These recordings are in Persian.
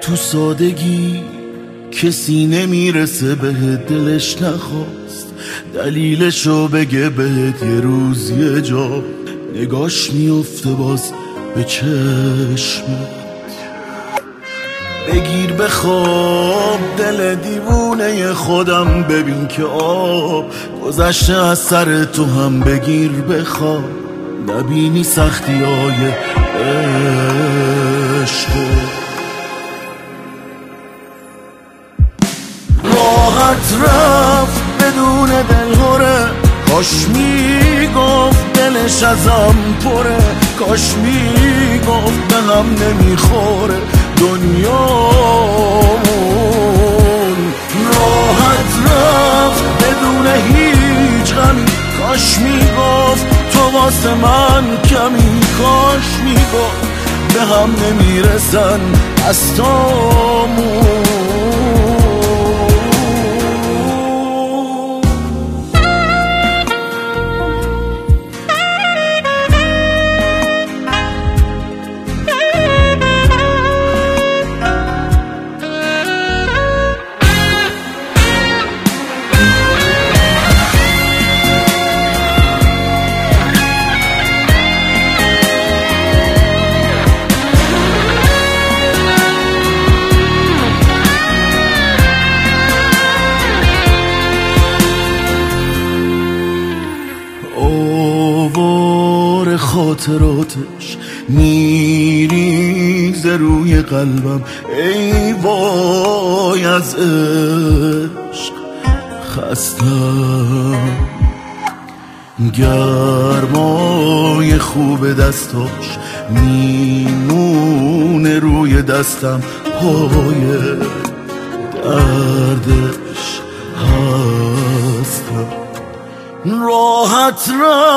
تو سادگی کسی نمیرسه بهت، دلش نخواست دلیلشو بگه بهت، یه روز یه جا نگاش میفته باز به چشمت. بگیر بخواب دل دیوونه خودم، ببین که آب گذشته از سر تو هم. بگیر بخواب نبینی سختی های عشق. راحت رفت بدون دلهوره، کاش میگفت دلش ازم پره، کاش میگفت به هم نمیخوره دنیامون. راحت رفت بدون هیچ غمی، کاش میگفت تو واسه من کمی، کاش میگفت به هم نمیرسن دستامون. خاطراتش میریزه روی قلبم، ای وای از عشق خستم. گرمای خوب دستاش میمونه روی دستم، پای دردش هستم. راحت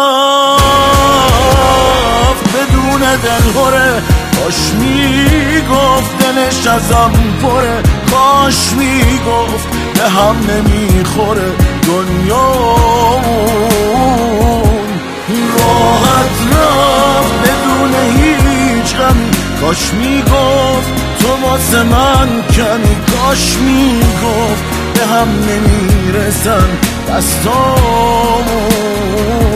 رفت بدون دلهوره، کاش میگفت دلش ازم پره، کاش میگفت به هم نمیخوره دنیامون. راحت رفت بدون هیچ غمی، کاش میگفت تو واسه من کمی، کاش میگفت به هم نمیرسن دستامون.